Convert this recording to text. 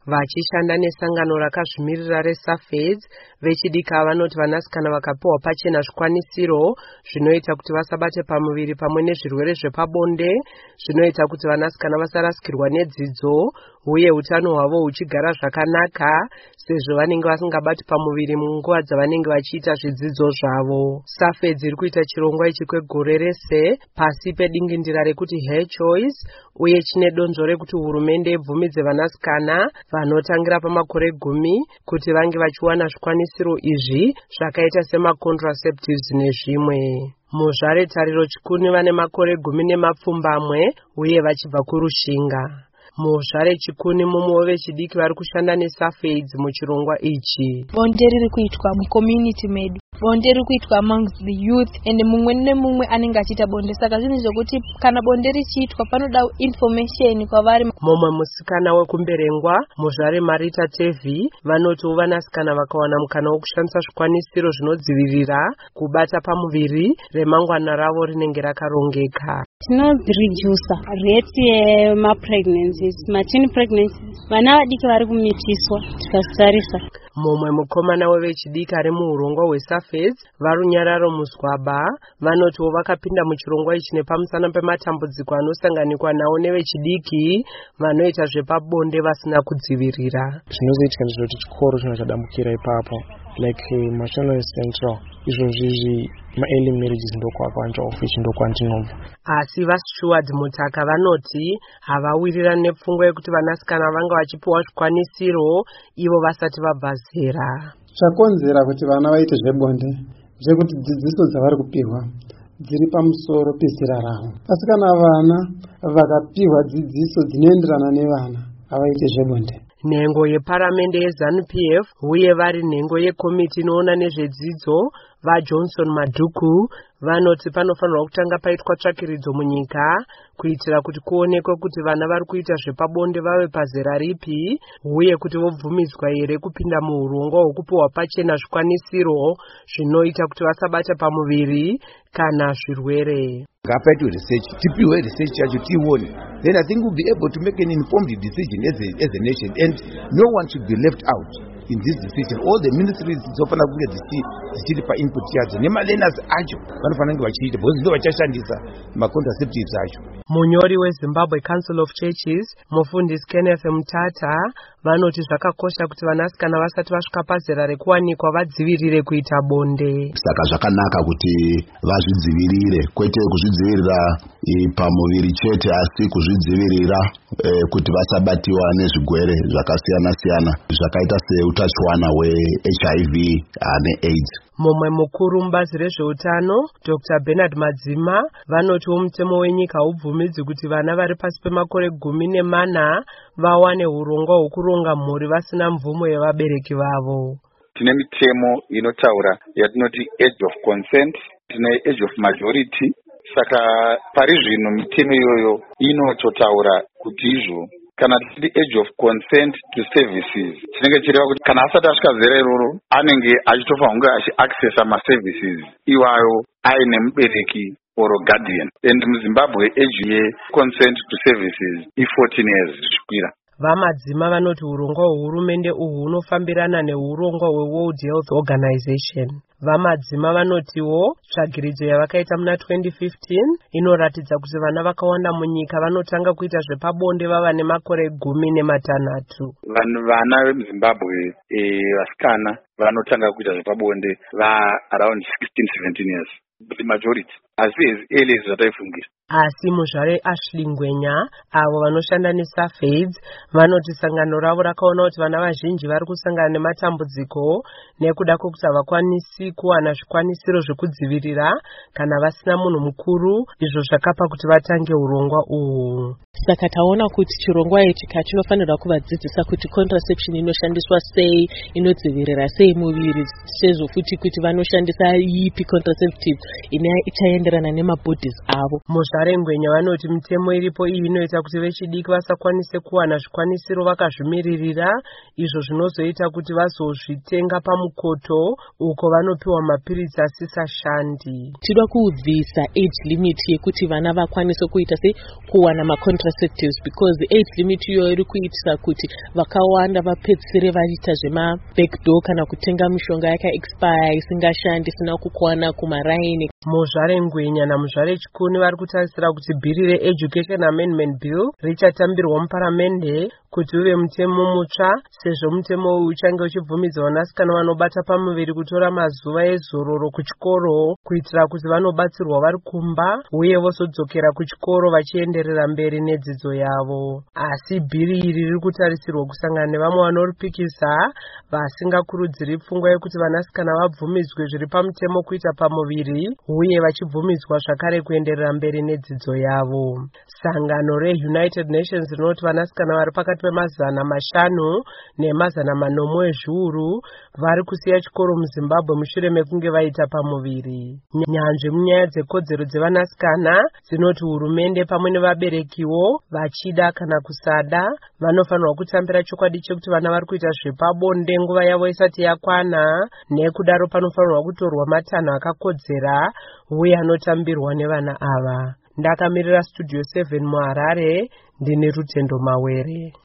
Vachishanda nesangano rakazvimirira reSAFEDS, vechidiki vanoti vanasikana vakapiwa pachena zvikwanisiro zvinoita kuti vasabate pamuviri pamwe nezvirwere zvepabonde, zvinoita kuti vanasikana vasarasikirwa nedzidzo uye utano hwavo huchigara zvakanaka sezvo vanenge vasingabati pamuviri munguva dzavanenge vachiita zvidzidzo zvavo. SAFEDS iri kuita chirongwa ichi kwegore rese pasi pedingindira rekuti Her Choice uye chine donzvo rekuti hurumende ibvumidze vanasikana vanotangira pamakore 10 kuti vange vachiwana zvikwanisiro izvi zvakaita semacontracectives nezvimwe. Muzvare Tariro Chikuni vane makore 10 uye vachibva kurushinga. Muzvare Chikuni mumwe vechidiki vari kushanda neSAFEDS muchirongwa ichi. Bonde riri kuitwa mucommunity medu, bonde riri kuitwa amongst the youth, and mumwe nemumwe anenge achiita bonde, saka zvinhu zvokuti kana bonde richiitwa panoda information kwavari. Mumwe musikana wekumberengwa muzvare Marita Tevi vanoti vanasikana vakawana mukana wokushandisa zvikwanisiro zvinodzivirira kubata pamuviri remangwana ravo rinenge rakarongeka. Tinoreduce rate yemapregnancies, mateen pregnancies, vana vadiki vari kumitiswa tikasitarisa. Mumwe mukomana wevechidiki ari muurongwa hweSAFEDS Varunyararo Muswaba vanoti vakapinda muchirongwa ichi nepamusana pematambudziko anosanganikwa nawo nevechidiki vanoita zvepabonde vasina kudzivirira. Zvinozoitika ndezvekuti chikoro chadambukira ipapo like National Central izvozvi ma-early marriages ndokwakawanja ofichi ndokwantinobva. Asi vaStuart Mutaka vanoti havawirirani nepfungwa yekuti vanasikana vanga vachipiwa zvikwanisiro ivo vasati vabva zera. Chakonzera kuti vana vaite zvebonde zvekuti dzidziso dzavari kupihwa dziri pamusoro pezera ravo. Asi kana vana vakapihwa dzidziso dzinoenderana nevana havaite zvebonde. Nhengo yeparamende yeZANU-PF uye vari nhengo yekomiti inoona nezvedzidzo vaJohnson Madhuku vanoti panofanirwa kutanga paitwa tsvakiridzo munyika kuitira kuti kuonekwe kuti vana vari kuita zvepabonde vave pazera ripi uye kuti vobvumidzwa here kupinda muurongwa hwokupiwa pachena zvikwanisiro zvinoita kuti vasabata pamuviri kana zvirwere. Ngapaitwe research, tipiwe research yacho tione. Then I think we'll be able to make an informed decision as a nation, and no one should be left out in this decision. All the ministries zofana kunge dzichiri pa-input yadzo nema-learners acho vanofana kunge vachiita because ndo vachashandisa ma-contraceptives acho. Munyori weZimbabwe Council of Churches mufundisi Kenneth Mutata vanoti zvakakosha kuti vanasikana vasati vasvika pazera rekuwanikwa vadzivirire kuita bonde. Saka zvakanaka kuti vazvidzivirire, kwete kuzvidzivirira pamuviri chete asi kuzvidzivirira kuti vasabatiwa nezvigwere zvakasiyana siyana zvakaita seutachiwana hweHIV neAIDS. Mumwe mukuru mubazi rezveutano Dr. Bernard Madzima vanoti mutemo wenyika haubvumidzi kuti vana vari pasi pemakore 14 vawane urongwa hwokuronga mhuri vasina mvumo yevabereki vavo. Tine mitemo inotaura yatinoti age of consent, tine age of majority. Saka pari zvino mitemo iyoyo inototaura kuti izvo kana tiri age of consent to services chinenge chireva kuti kana asati asvika zera iroro anenge achitofanira kunge achiaccessa maservices iwayo aine mubereki or guardian. And muZimbabwe age ye-consent to services i14 years zvichikwira. Vamadzima vanoti urongwa hwehurumende uhu hunofambirana neurongwa hweWorld Health Organization. Vamadzima vanotiwo tsvagiridzo yavakaita muna 2015 inoratidza kuti vana vakawanda munyika vanotanga kuita zvepabonde vava nemakore 16. Vana vemuZimbabwe vasikana vanotanga kuita zvepabonde around 16-17 years. The majority as early as zvataifungira. Asi muzvare Ashley Ngwenya avo vanoshanda neSAFEDS vanoti sangano ravo rakaona kuti vana vazhinji vari kusangana nematambudziko nekuda kwokuti havakwanisi kuwana zvikwanisiro zvekudzivirira kana vasina munhu mukuru, izvo zvakapa kuti vatange urongwa uhu. Saka taona kuti chirongwa ichi chinofanirwa kuvadzidzisa kuti contraception inoshandiswa sei, inodzivirira sei muviri, sezvo futi kuti vanoshandisa ipi contraceptive ichaenda zvinoenderana nemabhodhis avo. Muzvarengwenya vanoti mitemo iripo iyi inoita kuti vechidiki vasakwanise kuwana zvikwanisiro vakazvimiririra, izvo zvinozoita kuti vazozvitenga pamukoto uko vanopiwa mapiritsi asisashandi. Tinoda kubvisa age limit yekuti vana vakwanise kuita sei kuwana macontracectives, because age limit iyoyo iri kuitisa kuti vakawanda vapedzisire vaita zvemabackdoor kana kutenga mishonga yakaexpire isingashandi isina kukwana kumaraini. Muzvarengwenya namuzvarechikuni vari kutarisira kuti bhiri reEducation Amendment Bill richatambirwa muparamende kuti uve mutemo mutsva, sezvo mutemo uyu uchange uchibvumidza vanasikana vanobata pamuviri kutora mazuva ezororo kuchikoro kuitira kuti vanobatsirwa vari kumba uye vozodzokera kuchikoro vachienderera mberi nedzidzo yavo. Asi bhiri iri riri kutarisirwa kusangana nevamwe vanoripikisa vasingakurudziri pfungwa yekuti vanasikana vabvumidzwe zviri pamutemo kuita pamuviri uye vachibvumidzwa zvakare kuenderera mberi nedzidzo yavo. Sangano reUnited Nations rinoti vanasikana vari pakati pemazana 500 nemazana 400 ezviuru vari kusiya chikoro muZimbabwe mushure mekunge vaita pamuviri. Nyanzvi munyaya dzekodzero dzevanasikana dzinoti hurumende pamwe nevaberekiwo vachida kana kusada vanofanirwa kutambira chokwadi chekuti vana vari kuita zvepabonde nguva yavo isati yakwana, nekudaro panofanirwa kutorwa matanho akakodzera uye anotambirwa nevana ava. Ndakamirira Studio 7 muHarare, ndine Rutendo Mawere.